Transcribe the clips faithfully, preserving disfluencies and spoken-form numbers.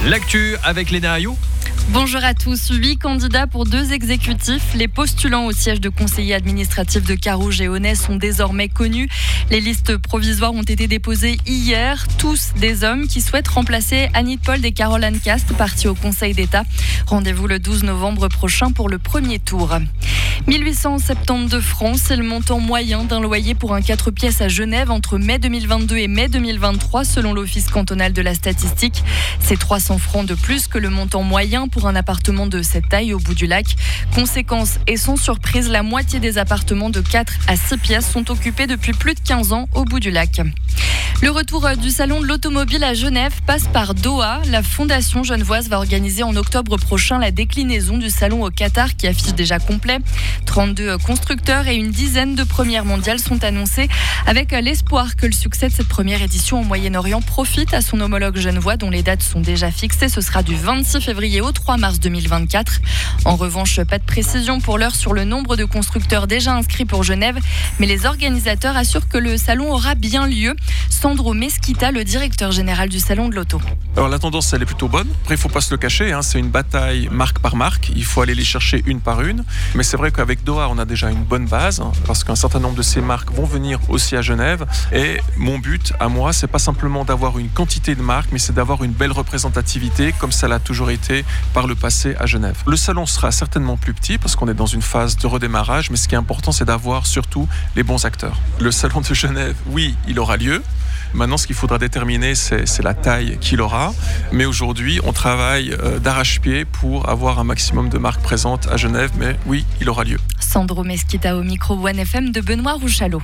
L'actu avec Léna Ayou. Bonjour à tous. Huit candidats pour deux exécutifs. Les postulants au siège de conseiller administratif de Carouge et Aunay sont désormais connus. Les listes provisoires ont été déposées hier. Tous des hommes qui souhaitent remplacer Annie Pold et Carole Hanncast, partis au Conseil d'État. Rendez-vous le douze novembre prochain pour le premier tour. mille huit cent soixante-douze francs, c'est le montant moyen d'un loyer pour un quatre pièces à Genève entre mai deux mille vingt-deux et mai deux mille vingt-trois, selon l'Office cantonal de la statistique. C'est trois cents francs de plus que le montant moyen pour un appartement de cette taille au bout du lac. Conséquence et sans surprise, la moitié des appartements de quatre à six pièces sont occupés depuis plus de quinze ans au bout du lac. Le retour du salon de l'automobile à Genève passe par Doha. La Fondation genevoise va organiser en octobre prochain la déclinaison du salon au Qatar qui affiche déjà complet. trente-deux constructeurs et une dizaine de premières mondiales sont annoncés avec l'espoir que le succès de cette première édition au Moyen-Orient profite à son homologue genevois dont les dates sont déjà fixées. Ce sera du vingt-six février au trois mars deux mille vingt-quatre. En revanche, pas de précision pour l'heure sur le nombre de constructeurs déjà inscrits pour Genève, mais les organisateurs assurent que le salon aura bien lieu. Sandro Mesquita, le directeur général du salon de l'auto. Alors la tendance elle est plutôt bonne. Après il ne faut pas se le cacher, hein, c'est une bataille marque par marque. Il faut aller les chercher une par une. Mais c'est vrai qu'avec Doha on a déjà une bonne base hein, parce qu'un certain nombre de ces marques vont venir aussi à Genève. Et mon but à moi c'est pas simplement d'avoir une quantité de marques, mais c'est d'avoir une belle représentativité comme ça l'a toujours été par le passé à Genève. Le salon sera certainement plus petit parce qu'on est dans une phase de redémarrage, mais ce qui est important c'est d'avoir surtout les bons acteurs. Le salon de Genève, oui, il aura lieu. Maintenant, ce qu'il faudra déterminer, c'est, c'est la taille qu'il aura. Mais aujourd'hui, on travaille euh, d'arrache-pied pour avoir un maximum de marques présentes à Genève. Mais oui, il aura lieu. Sandro Mesquita au micro One F M de Benoît Rouchalot.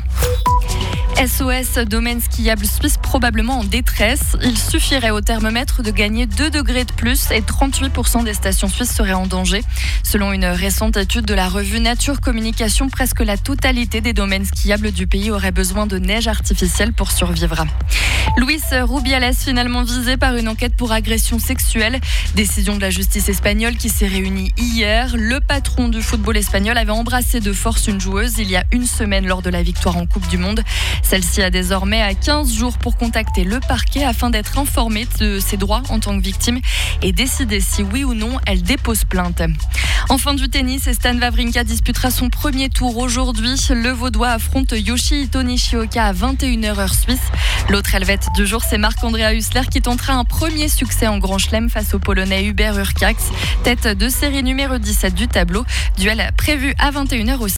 S O S domaine skiable suisse probablement en détresse. Il suffirait au thermomètre de gagner deux degrés de plus et trente-huit pour cent des stations suisses seraient en danger. Selon une récente étude de la revue Nature Communication, presque la totalité des domaines skiables du pays auraient besoin de neige artificielle pour survivre. Luis Rubiales, finalement visé par une enquête pour agression sexuelle. Décision de la justice espagnole qui s'est réunie hier. Le patron du football espagnol avait embrassé de force une joueuse il y a une semaine lors de la victoire en Coupe du Monde. Celle-ci a désormais à quinze jours pour contacter le parquet afin d'être informée de ses droits en tant que victime et décider si oui ou non elle dépose plainte. En fin du tennis, Stan Wawrinka disputera son premier tour aujourd'hui. Le Vaudois affronte Yoshihito Nishioka à vingt et une heures heure suisse. L'autre helvète du jour, c'est Marc-Andrea Hussler qui tentera un premier succès en Grand Chelem face au Polonais Hubert Hurkacz, tête de série numéro dix-sept du tableau. Duel prévu à vingt et une heures aussi.